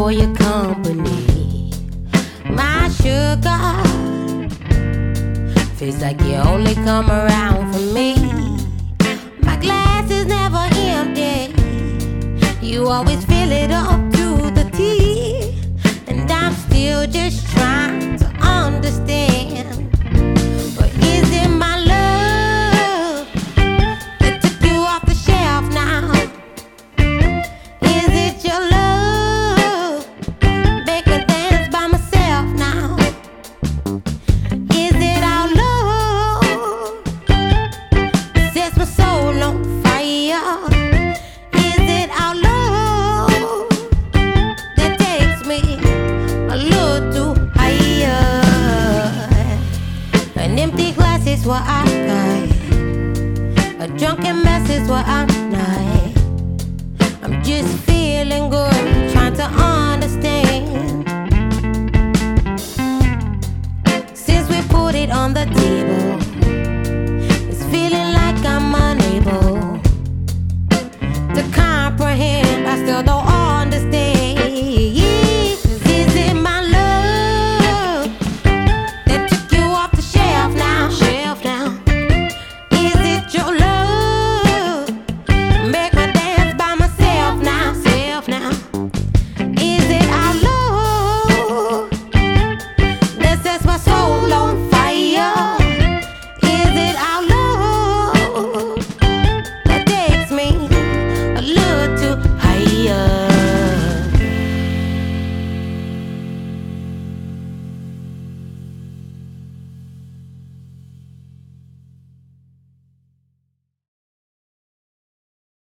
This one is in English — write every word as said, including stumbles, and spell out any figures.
for your company. My sugar, feels like you only come around for me. My glass is never empty. You always fill it up to the tea. And I'm still just trying to understand. But is it my love that took you off the shelf now? Is it your love make a dance by myself now? Is it our love sets my soul on fire? Is it our love that takes me a little too higher? An empty glass is what I got. A drunken mess is what I'm not. I'm just feeling good, trying to understand. Since we put it on the table,